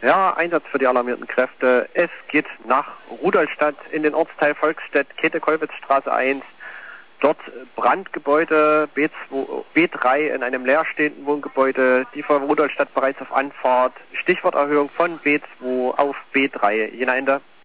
Ja, Einsatz für die alarmierten Kräfte. Es geht nach Rudolstadt in den Ortsteil Volksstedt, Käthe-Kollwitz-Straße 1. Dort Brandgebäude B3 in einem leerstehenden Wohngebäude. Die Feuerwehr Rudolstadt bereits auf Anfahrt. Stichworterhöhung von B2 auf B3. Jena Ende.